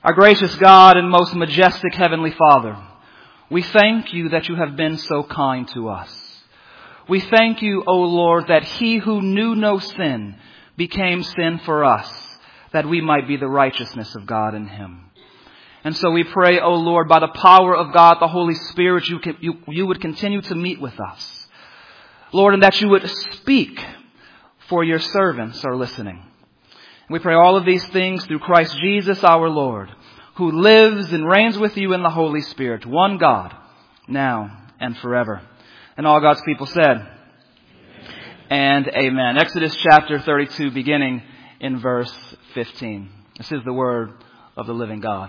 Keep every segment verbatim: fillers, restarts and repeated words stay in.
Our gracious God and most majestic Heavenly Father, we thank you that you have been so kind to us. We thank you, O Lord, that he who knew no sin became sin for us, that we might be the righteousness of God in him. And so we pray, O Lord, by the power of God, the Holy Spirit, you, can, you, you would continue to meet with us. Lord, and that you would speak, for your servants are listening. We pray all of these things through Christ Jesus our Lord, who lives and reigns with you in the Holy Spirit, one God, now and forever. And all God's people said, amen. And amen. Exodus chapter thirty-two, beginning in verse fifteen. This is the word of the living God.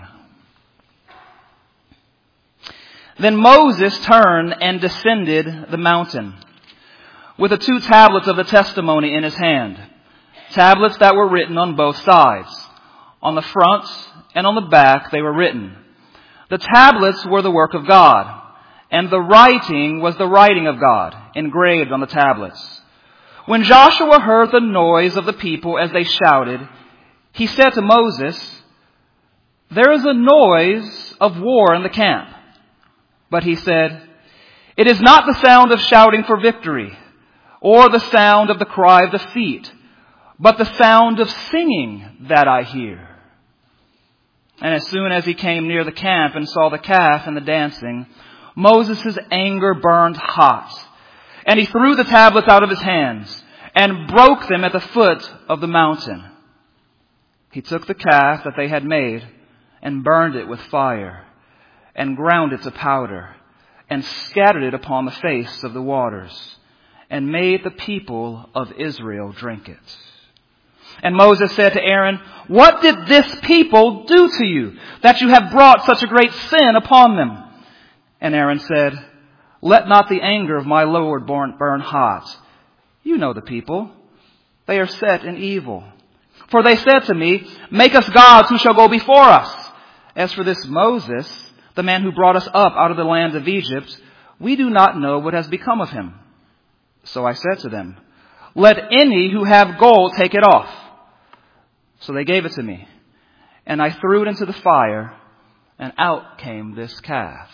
Then Moses turned and descended the mountain with the two tablets of the testimony in his hand. Tablets that were written on both sides. On the front and on the back they were written. The tablets were the work of God, and the writing was the writing of God, engraved on the tablets. When Joshua heard the noise of the people as they shouted, he said to Moses, "There is a noise of war in the camp." But he said, "It is not the sound of shouting for victory, or the sound of the cry of defeat, but the sound of singing that I hear." And as soon as he came near the camp and saw the calf and the dancing, Moses' anger burned hot, and he threw the tablets out of his hands and broke them at the foot of the mountain. He took the calf that they had made and burned it with fire and ground it to powder and scattered it upon the face of the waters and made the people of Israel drink it. And Moses said to Aaron, "What did this people do to you, that you have brought such a great sin upon them?" And Aaron said, "Let not the anger of my Lord burn hot. You know the people. They are set in evil. For they said to me, 'Make us gods who shall go before us.' As for this Moses, the man who brought us up out of the land of Egypt, we do not know what has become of him." So I said to them, "Let any who have gold take it off." So they gave it to me, and I threw it into the fire, and out came this calf.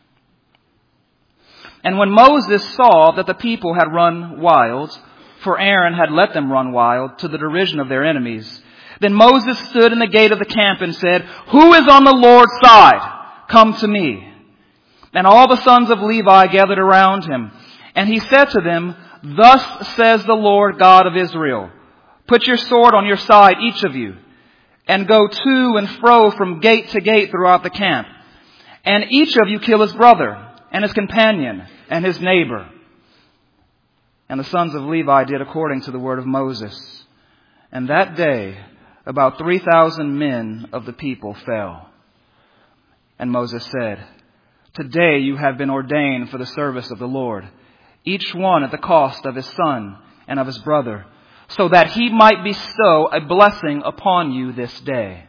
And when Moses saw that the people had run wild, for Aaron had let them run wild to the derision of their enemies, then Moses stood in the gate of the camp and said, "Who is on the Lord's side? Come to me." And all the sons of Levi gathered around him, and he said to them, "Thus says the Lord God of Israel, put your sword on your side, each of you, and go to and fro from gate to gate throughout the camp. And each of you kill his brother and his companion and his neighbor." And the sons of Levi did according to the word of Moses. And that day about three thousand men of the people fell. And Moses said, "Today you have been ordained for the service of the Lord, each one at the cost of his son and of his brother, so that he might bestow a blessing upon you this day."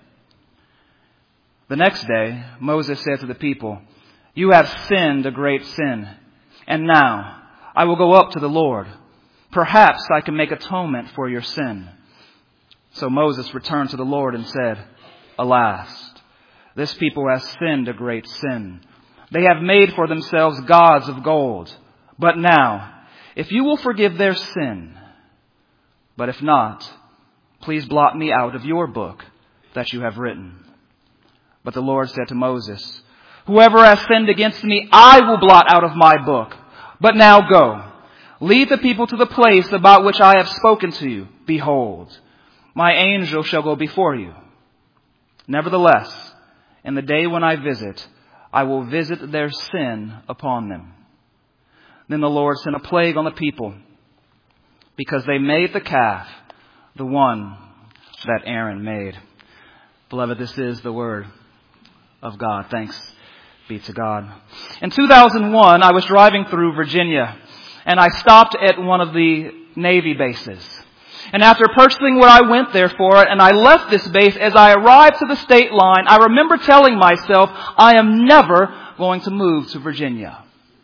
The next day, Moses said to the people, "You have sinned a great sin, and now I will go up to the Lord. Perhaps I can make atonement for your sin." So Moses returned to the Lord and said, "Alas, this people has sinned a great sin. They have made for themselves gods of gold. But now, if you will forgive their sin, but if not, please blot me out of your book that you have written." But the Lord said to Moses, "Whoever has sinned against me, I will blot out of my book. But now go, lead the people to the place about which I have spoken to you. Behold, my angel shall go before you. Nevertheless, in the day when I visit, I will visit their sin upon them." Then the Lord sent a plague on the people, because they made the calf, the one that Aaron made. Beloved, this is the word of God. Thanks be to God. In two thousand one, I was driving through Virginia, and I stopped at one of the Navy bases. And after purchasing what I went there for it, and I left this base, as I arrived to the state line, I remember telling myself, I am never going to move to Virginia.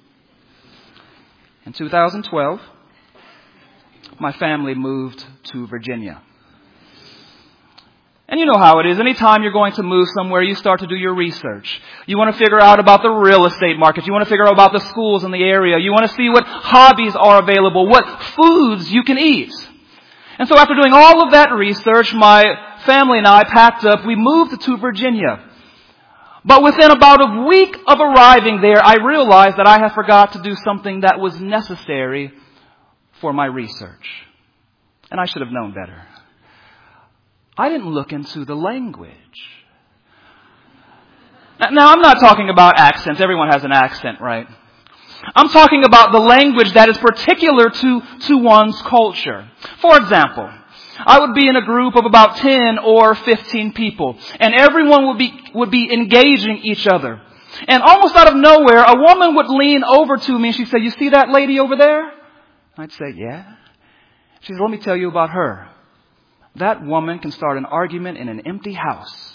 In two thousand twelve, my family moved to Virginia. And you know how it is. Anytime you're going to move somewhere, you start to do your research. You want to figure out about the real estate market. You want to figure out about the schools in the area. You want to see what hobbies are available, what foods you can eat. And so after doing all of that research, my family and I packed up. We moved to Virginia. But within about a week of arriving there, I realized that I had forgot to do something that was necessary for my research. And I should have known better. I didn't look into the language. Now, I'm not talking about accents. Everyone has an accent, right? I'm talking about the language that is particular to, to one's culture. For example, I would be in a group of about ten or fifteen people, and everyone would be, would be engaging each other. And almost out of nowhere, a woman would lean over to me and she'd say, "You see that lady over there?" I'd say, "Yeah." She said, "Let me tell you about her. That woman can start an argument in an empty house."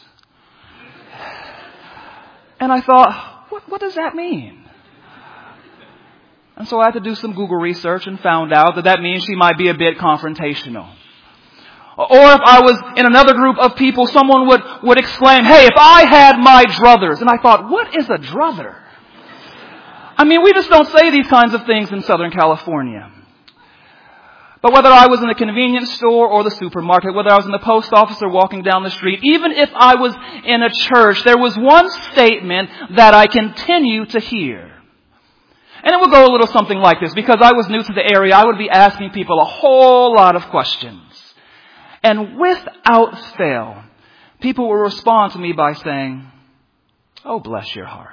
And I thought, what, what does that mean? And so I had to do some Google research and found out that that means she might be a bit confrontational. Or if I was in another group of people, someone would, would exclaim, "Hey, if I had my druthers." And I thought, what is a druther? I mean, we just don't say these kinds of things in Southern California. But whether I was in the convenience store or the supermarket, whether I was in the post office or walking down the street, even if I was in a church, there was one statement that I continue to hear. And it would go a little something like this. Because I was new to the area, I would be asking people a whole lot of questions. And without fail, people would respond to me by saying, "Oh, bless your heart."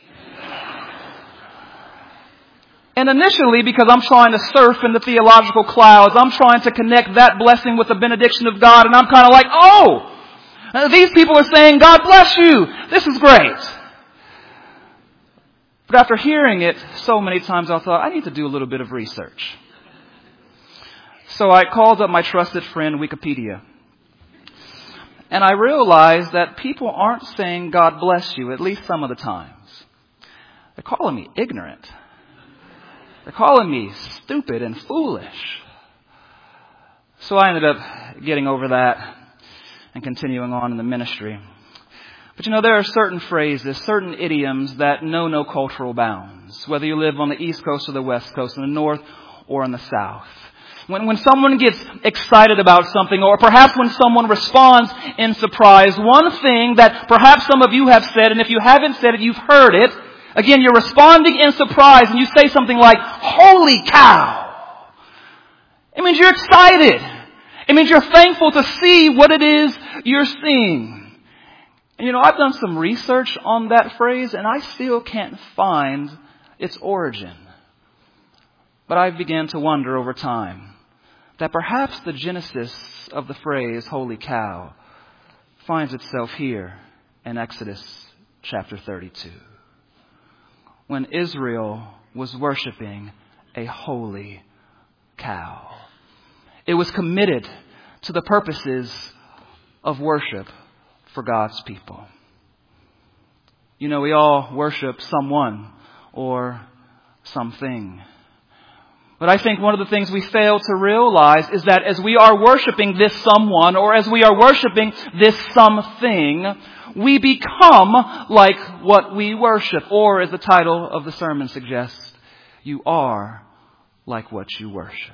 And initially, because I'm trying to surf in the theological clouds, I'm trying to connect that blessing with the benediction of God, and I'm kind of like, oh, these people are saying, "God bless you. This is great." But after hearing it so many times, I thought, I need to do a little bit of research. So I called up my trusted friend, Wikipedia. And I realized that people aren't saying "God bless you," at least some of the times. They're calling me ignorant. They're calling me stupid and foolish. So I ended up getting over that and continuing on in the ministry. But you know, there are certain phrases, certain idioms that know no cultural bounds, whether you live on the East Coast or the West Coast, in the North or in the South. When, when someone gets excited about something, or perhaps when someone responds in surprise, one thing that perhaps some of you have said, and if you haven't said it, you've heard it. Again, you're responding in surprise and you say something like, "Holy cow." It means you're excited. It means you're thankful to see what it is you're seeing. And you know, I've done some research on that phrase and I still can't find its origin. But I've begun to wonder over time that perhaps the genesis of the phrase "holy cow" finds itself here in Exodus chapter thirty-two. When Israel was worshiping a holy cow. It was committed to the purposes of worship for God's people. You know, we all worship someone or something. But I think one of the things we fail to realize is that as we are worshiping this someone or as we are worshiping this something, we become like what we worship. Or as the title of the sermon suggests, you are like what you worship.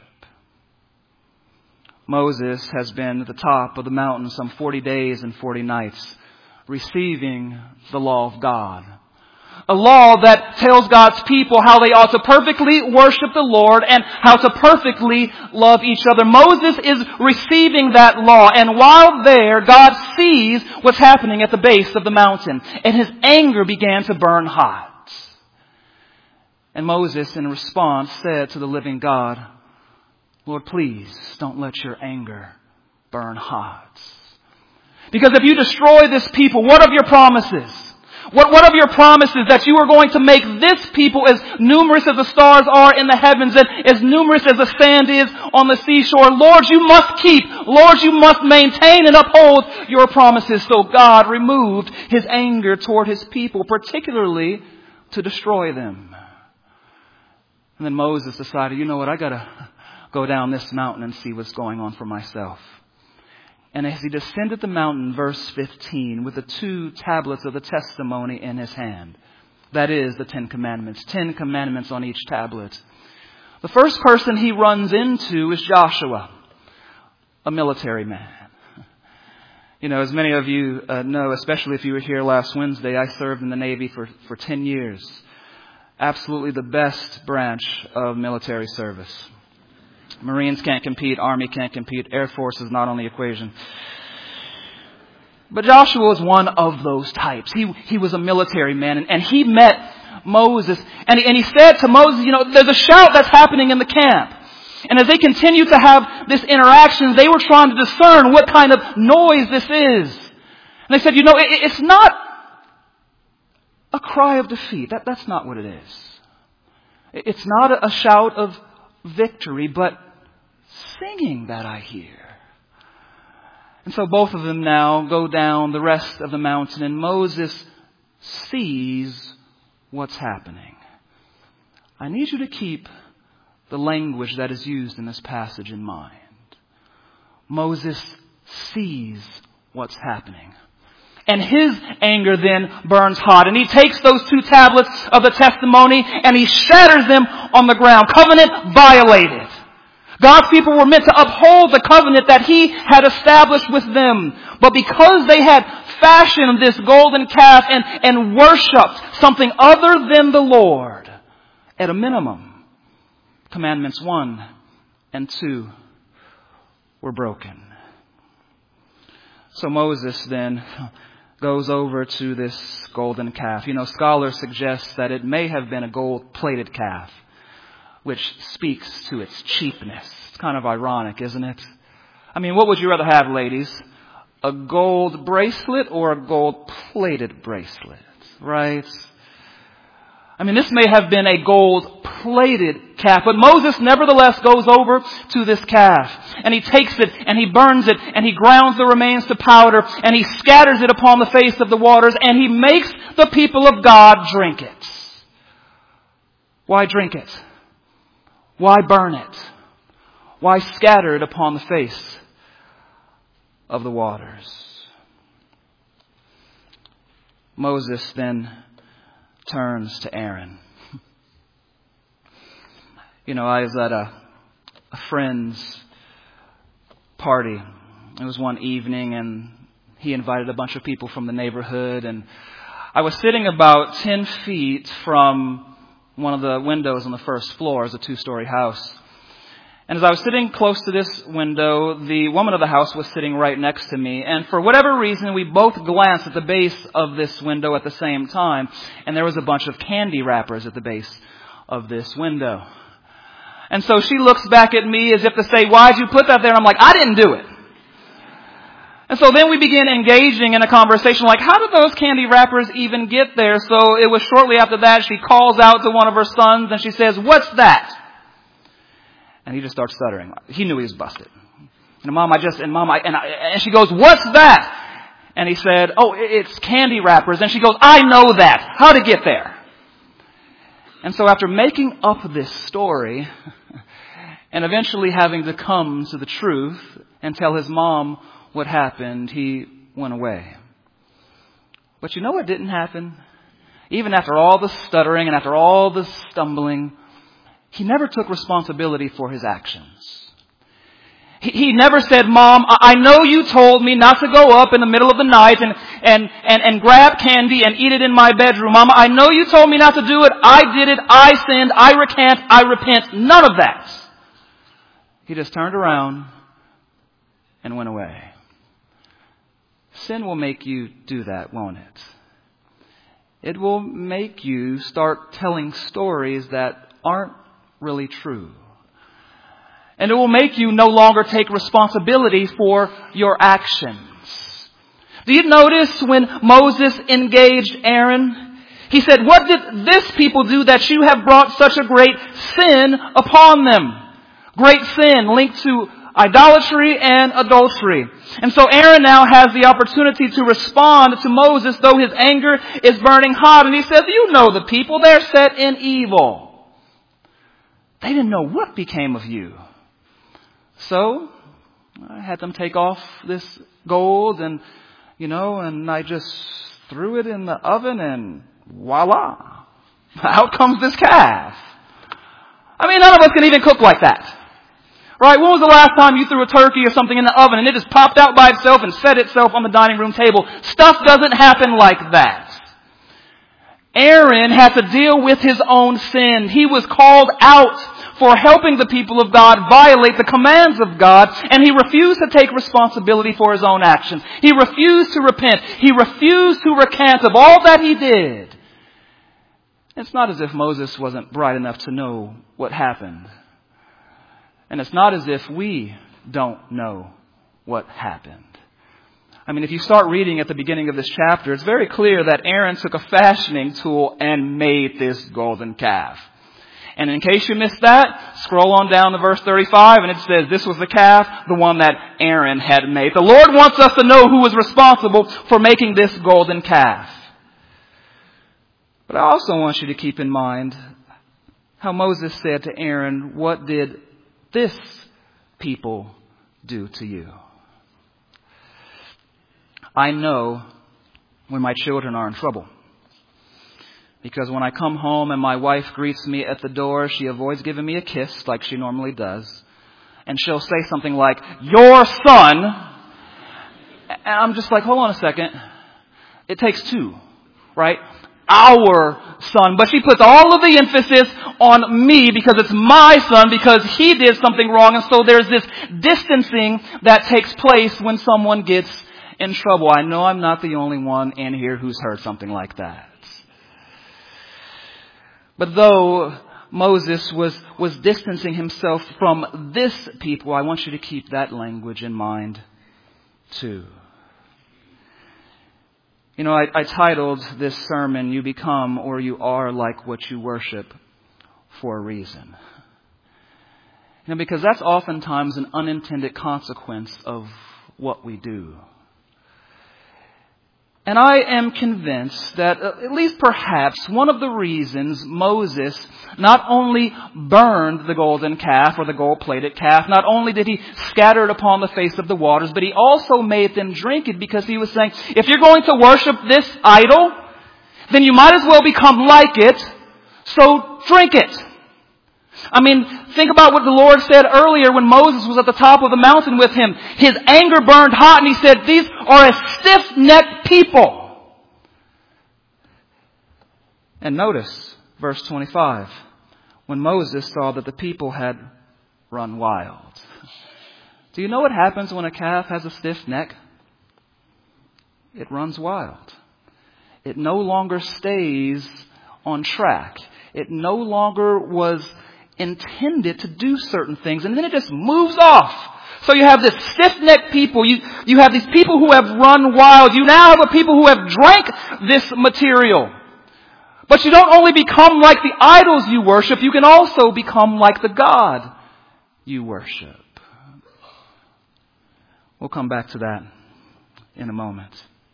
Moses has been at the top of the mountain some forty days and forty nights, receiving the law of God. A law that tells God's people how they ought to perfectly worship the Lord and how to perfectly love each other. Moses is receiving that law, and while there, God sees what's happening at the base of the mountain, and his anger began to burn hot. And Moses, in response, said to the living God, "Lord, please don't let your anger burn hot. Because if you destroy this people, what of your promises? What, what of your promises that you are going to make this people as numerous as the stars are in the heavens and as numerous as the sand is on the seashore? Lord, you must keep. Lord, you must maintain and uphold your promises." So God removed his anger toward his people, particularly to destroy them. And then Moses decided, you know what, I got to go down this mountain and see what's going on for myself. And as he descended the mountain, verse fifteen, with the two tablets of the testimony in his hand. That is the Ten Commandments. Ten Commandments on each tablet. The first person he runs into is Joshua, a military man. You know, as many of you uh, know, especially if you were here last Wednesday, I served in the Navy for, for ten years. Absolutely the best branch of military service. Marines can't compete. Army can't compete. Air Force is not on the equation. But Joshua was one of those types. He he was a military man, and, and he met Moses. And he, and he said to Moses, you know, there's a shout that's happening in the camp. And as they continued to have this interaction, they were trying to discern what kind of noise this is. And they said, you know, it, it's not a cry of defeat. That, that's not what it is. It's not a, a shout of victory, but singing that I hear. And so both of them now go down the rest of the mountain, and Moses sees what's happening. I need you to keep the language that is used in this passage in mind. Moses sees what's happening. And his anger then burns hot. And he takes those two tablets of the testimony and he shatters them on the ground. Covenant violated. God's people were meant to uphold the covenant that he had established with them. But because they had fashioned this golden calf and, and worshipped something other than the Lord, at a minimum, commandments one and two were broken. So Moses then goes over to this golden calf. You know, scholars suggest that it may have been a gold-plated calf, which speaks to its cheapness. It's kind of ironic, isn't it? I mean, what would you rather have, ladies? A gold bracelet or a gold-plated bracelet, right? I mean, this may have been a gold-plated calf, but Moses nevertheless goes over to this calf, and he takes it, and he burns it, and he grounds the remains to powder, and he scatters it upon the face of the waters, and he makes the people of God drink it. Why drink it? Why burn it? Why scatter it upon the face of the waters? Moses then turns to Aaron. You know, I was at a, a friend's party. It was one evening, and he invited a bunch of people from the neighborhood, and I was sitting about ten feet from one of the windows on the first floor. It's a two-story house. And as I was sitting close to this window, the woman of the house was sitting right next to me. And for whatever reason, we both glanced at the base of this window at the same time. And there was a bunch of candy wrappers at the base of this window. And so she looks back at me as if to say, why'd you put that there? And I'm like, I didn't do it. And so then we begin engaging in a conversation like, how did those candy wrappers even get there? So it was shortly after that she calls out to one of her sons and she says, what's that? And he just starts stuttering. He knew he was busted. And mom, I just, and mom, I, and, I, and she goes, what's that? And he said, oh, it's candy wrappers. And she goes, I know that. How'd it get there? And so after making up this story and eventually having to come to the truth and tell his mom what happened, he went away. But you know what didn't happen? Even after all the stuttering and after all the stumbling, he never took responsibility for his actions. He, he never said, Mom, I know you told me not to go up in the middle of the night and, and, and, and grab candy and eat it in my bedroom. Mama, I know you told me not to do it. I did it. I sinned. I recant. I repent. None of that. He just turned around and went away. Sin will make you do that, won't it? It will make you start telling stories that aren't really true. And it will make you no longer take responsibility for your actions. Do you notice when Moses engaged Aaron? He said, what did this people do that you have brought such a great sin upon them? Great sin linked to idolatry and adultery. And so Aaron now has the opportunity to respond to Moses, though his anger is burning hot. And he says, you know the people, they're set in evil. They didn't know what became of you. So I had them take off this gold and, you know, and I just threw it in the oven and voila. Out comes this calf. I mean, none of us can even cook like that. Right? When was the last time you threw a turkey or something in the oven and it just popped out by itself and set itself on the dining room table? Stuff doesn't happen like that. Aaron had to deal with his own sin. He was called out for helping the people of God violate the commands of God, and he refused to take responsibility for his own actions. He refused to repent. He refused to recant of all that he did. It's not as if Moses wasn't bright enough to know what happened. And it's not as if we don't know what happened. I mean, if you start reading at the beginning of this chapter, it's very clear that Aaron took a fashioning tool and made this golden calf. And in case you missed that, scroll on down to verse thirty-five, and it says this was the calf, the one that Aaron had made. The Lord wants us to know who was responsible for making this golden calf. But I also want you to keep in mind how Moses said to Aaron, "What did this people do to you?" I know when my children are in trouble. Because when I come home and my wife greets me at the door, she avoids giving me a kiss like she normally does. And she'll say something like, "Your son." And I'm just like, hold on a second. It takes two, right? Our son. But she puts all of the emphasis on me because it's my son, because he did something wrong. And so there's this distancing that takes place when someone gets in trouble. I know I'm not the only one in here who's heard something like that. But though Moses was, was distancing himself from this people, I want you to keep that language in mind too. You know, I, I titled this sermon, "You Become or You Are Like What You Worship," for a reason. You know, because that's oftentimes an unintended consequence of what we do. And I am convinced that at least perhaps one of the reasons Moses not only burned the golden calf or the gold-plated calf, not only did he scatter it upon the face of the waters, but he also made them drink it, because he was saying, if you're going to worship this idol, then you might as well become like it, so drink it. I mean, think about what the Lord said earlier when Moses was at the top of the mountain with him. His anger burned hot and he said, "These are a stiff-necked people." And notice verse twenty-five. When Moses saw that the people had run wild. Do you know what happens when a calf has a stiff neck? It runs wild. It no longer stays on track. It no longer was intended to do certain things, and then it just moves off. So you have this stiff-necked people. You, you have these people who have run wild. You now have a people who have drank this material. But you don't only become like the idols you worship, you can also become like the God you worship. We'll come back to that in a moment.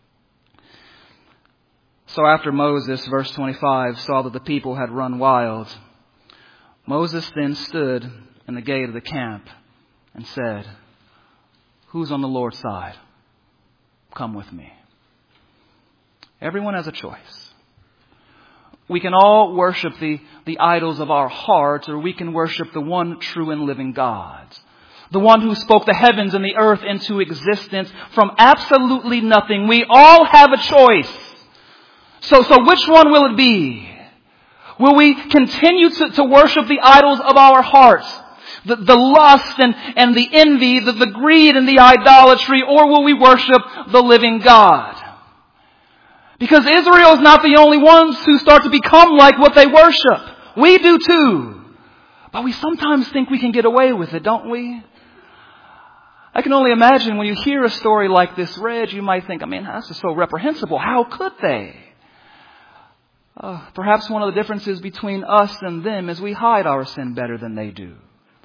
So after Moses, verse twenty-five, saw that the people had run wild, Moses then stood in the gate of the camp and said, "Who's on the Lord's side? Come with me." Everyone has a choice. We can all worship the, the idols of our hearts, or we can worship the one true and living God. The one who spoke the heavens and the earth into existence from absolutely nothing. We all have a choice. So, so which one will it be? Will we continue to, to worship the idols of our hearts? The, the lust and, and the envy, the, the greed and the idolatry, or will we worship the living God? Because Israel is not the only ones who start to become like what they worship. We do too. But we sometimes think we can get away with it, don't we? I can only imagine when you hear a story like this read, you might think, I mean, that's just so reprehensible. How could they? Uh, perhaps one of the differences between us and them is we hide our sin better than they do.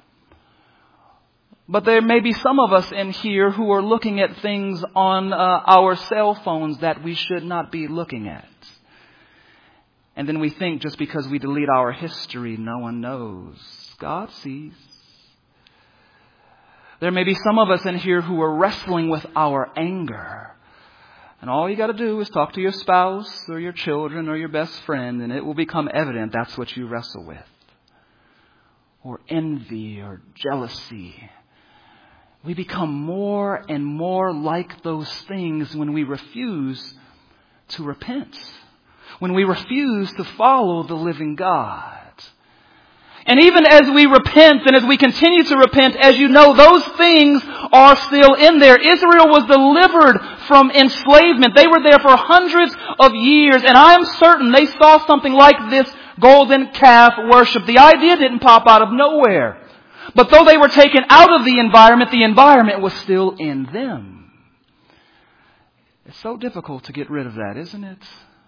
But there may be some of us in here who are looking at things on uh, our cell phones that we should not be looking at. And then we think just because we delete our history, no one knows. God sees. There may be some of us in here who are wrestling with our anger. And all you got to do is talk to your spouse or your children or your best friend, and it will become evident that's what you wrestle with. Or envy or jealousy. We become more and more like those things when we refuse to repent. When we refuse to follow the living God. And even as we repent and as we continue to repent, as you know, those things are still in there. Israel was delivered from enslavement. They were there for hundreds of years, and I am certain they saw something like this golden calf worship. The idea didn't pop out of nowhere. But though they were taken out of the environment, the environment was still in them. It's so difficult to get rid of that, isn't it?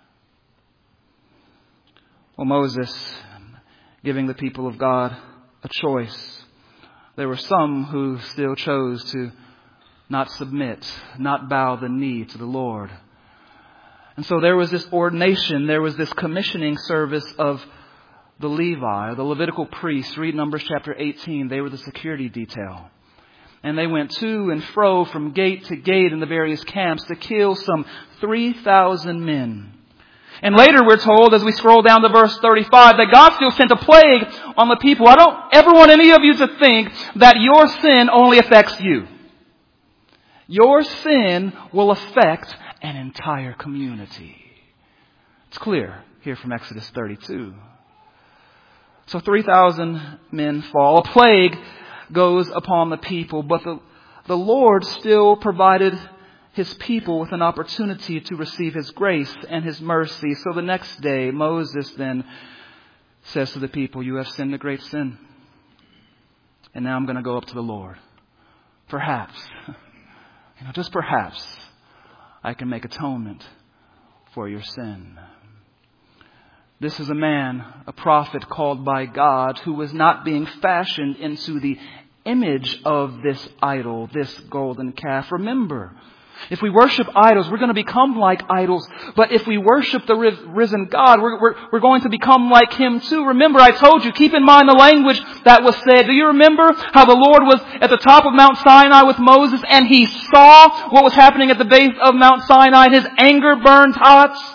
Well, Moses, giving the people of God a choice. There were some who still chose to not submit, not bow the knee to the Lord. And so there was this ordination, there was this commissioning service of the Levi, the Levitical priests. Read Numbers chapter eighteen. They were the security detail. And they went to and fro from gate to gate in the various camps to kill some three thousand men. And later we're told, as we scroll down to verse thirty-five, that God still sent a plague on the people. I don't ever want any of you to think that your sin only affects you. Your sin will affect an entire community. It's clear here from Exodus thirty-two. So three thousand men fall. A plague goes upon the people, but the, the Lord still provided His people with an opportunity to receive His grace and His mercy. So the next day, Moses then says to the people, you have sinned a great sin. And now I'm going to go up to the Lord. Perhaps, you know, just perhaps, I can make atonement for your sin. This is a man, a prophet called by God, who was not being fashioned into the image of this idol, this golden calf. Remember, if we worship idols, we're going to become like idols. But if we worship the risen God, we're, we're, we're going to become like Him too. Remember, I told you, keep in mind the language that was said. Do you remember how the Lord was at the top of Mount Sinai with Moses and He saw what was happening at the base of Mount Sinai? His anger burned hot.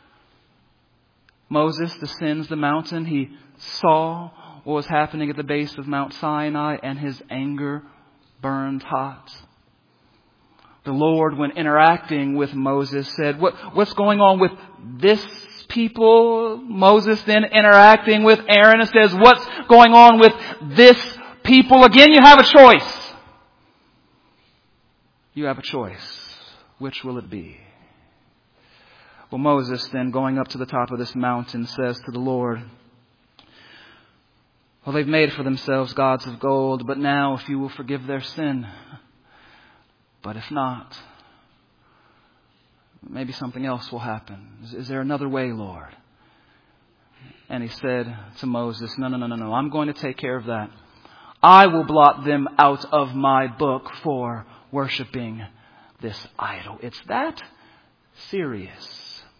Moses descends the mountain. He saw what was happening at the base of Mount Sinai, and his anger burned hot. The Lord, when interacting with Moses, said, what, what's going on with this people? Moses then interacting with Aaron and says, what's going on with this people? Again, you have a choice. You have a choice. Which will it be? Well, Moses then, going up to the top of this mountain, says to the Lord, well, they've made for themselves gods of gold, but now if you will forgive their sin, but if not, maybe something else will happen. Is, is there another way, Lord? And he said to Moses, no, no, no, no, no, I'm going to take care of that. I will blot them out of my book for worshiping this idol. It's that serious.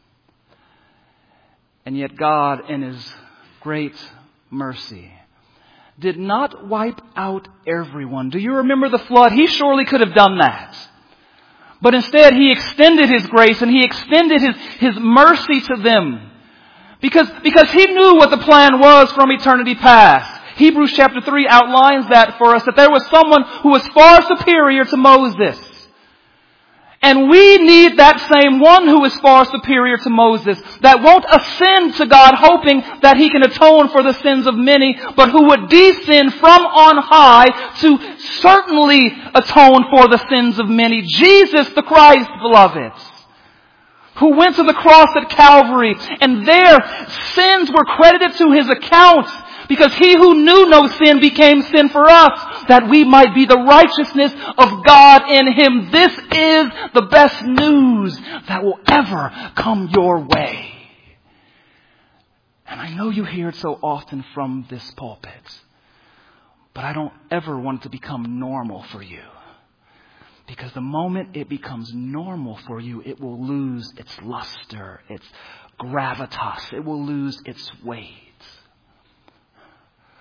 And yet God, in His great mercy, did not wipe out everyone. Do you remember the flood? He surely could have done that. But instead, He extended His grace and He extended His, His mercy to them. Because, because He knew what the plan was from eternity past. Hebrews chapter three outlines that for us, that there was someone who was far superior to Moses. And we need that same one who is far superior to Moses, that won't ascend to God hoping that He can atone for the sins of many, but who would descend from on high to certainly atone for the sins of many. Jesus the Christ, beloved, who went to the cross at Calvary, and there sins were credited to His account, because He who knew no sin became sin for us, that we might be the righteousness of God in Him. This is the best news that will ever come your way. And I know you hear it so often from this pulpit, but I don't ever want it to become normal for you. Because the moment it becomes normal for you, it will lose its luster, its gravitas. It will lose its weight.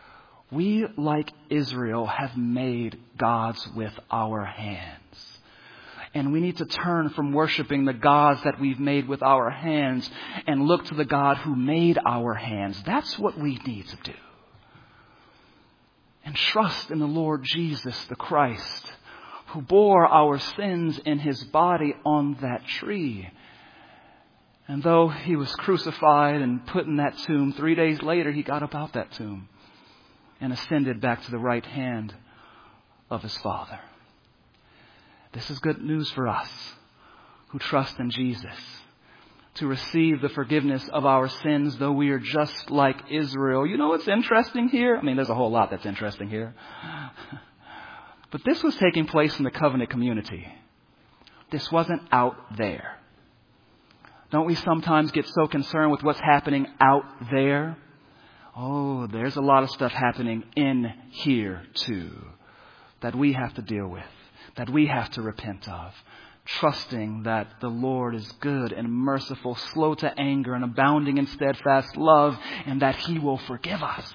We, like Israel, have made gods with our hands. And we need to turn from worshiping the gods that we've made with our hands and look to the God who made our hands. That's what we need to do. And trust in the Lord Jesus the Christ, who bore our sins in his body on that tree. And though he was crucified and put in that tomb, three days later he got up out that tomb and ascended back to the right hand of his Father. This is good news for us who trust in Jesus, to receive the forgiveness of our sins, though we are just like Israel. You know what's interesting here? I mean, there's a whole lot that's interesting here. But this was taking place in the covenant community. This wasn't out there. Don't we sometimes get so concerned with what's happening out there? Oh, there's a lot of stuff happening in here too that we have to deal with, that we have to repent of, trusting that the Lord is good and merciful, slow to anger and abounding in steadfast love, and that he will forgive us.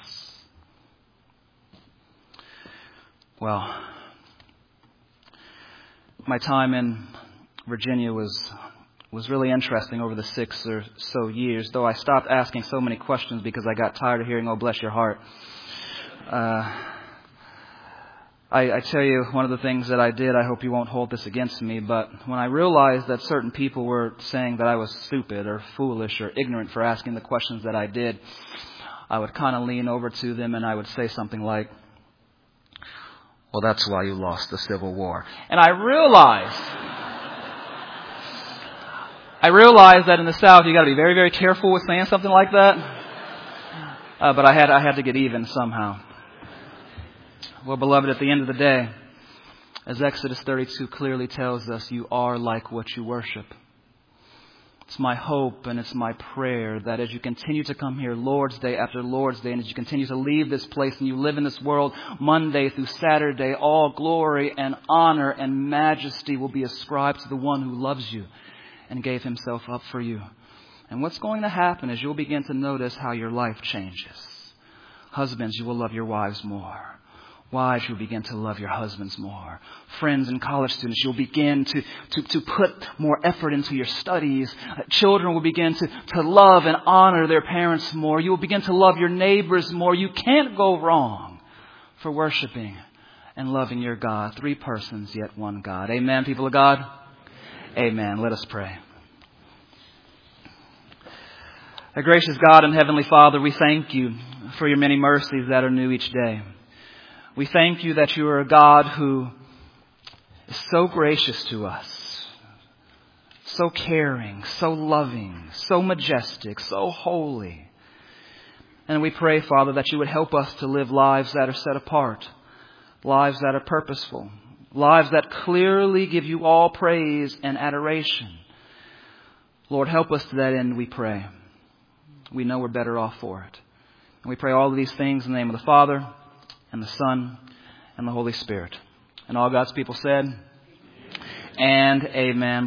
Well, my time in Virginia was was really interesting over the six or so years, though I stopped asking so many questions because I got tired of hearing, "Oh, bless your heart." Uh, I, I tell you, one of the things that I did, I hope you won't hold this against me, but when I realized that certain people were saying that I was stupid or foolish or ignorant for asking the questions that I did, I would kind of lean over to them and I would say something like, "Well, that's why you lost the Civil War." And I realized, I realized that in the South you got to be very, very careful with saying something like that. Uh, but I had, I had to get even somehow. Well, beloved, at the end of the day, as Exodus thirty-two clearly tells us, you are like what you worship. It's my hope and it's my prayer that as you continue to come here Lord's Day after Lord's Day, and as you continue to leave this place and you live in this world Monday through Saturday, all glory and honor and majesty will be ascribed to the one who loves you and gave himself up for you. And what's going to happen is you'll begin to notice how your life changes. Husbands, you will love your wives more. Wives, you'll begin to love your husbands more. Friends and college students, you'll begin to, to, to put more effort into your studies. Children will begin to, to love and honor their parents more. You will begin to love your neighbors more. You can't go wrong for worshiping and loving your God. Three persons, yet one God. Amen, people of God? Amen. Let us pray. Our gracious God and Heavenly Father, we thank you for your many mercies that are new each day. We thank you that you are a God who is so gracious to us, so caring, so loving, so majestic, so holy. And we pray, Father, that you would help us to live lives that are set apart, lives that are purposeful, lives that clearly give you all praise and adoration. Lord, help us to that end, we pray. We know we're better off for it. And we pray all of these things in the name of the Father, and the Son, and the Holy Spirit. And all God's people said, and amen.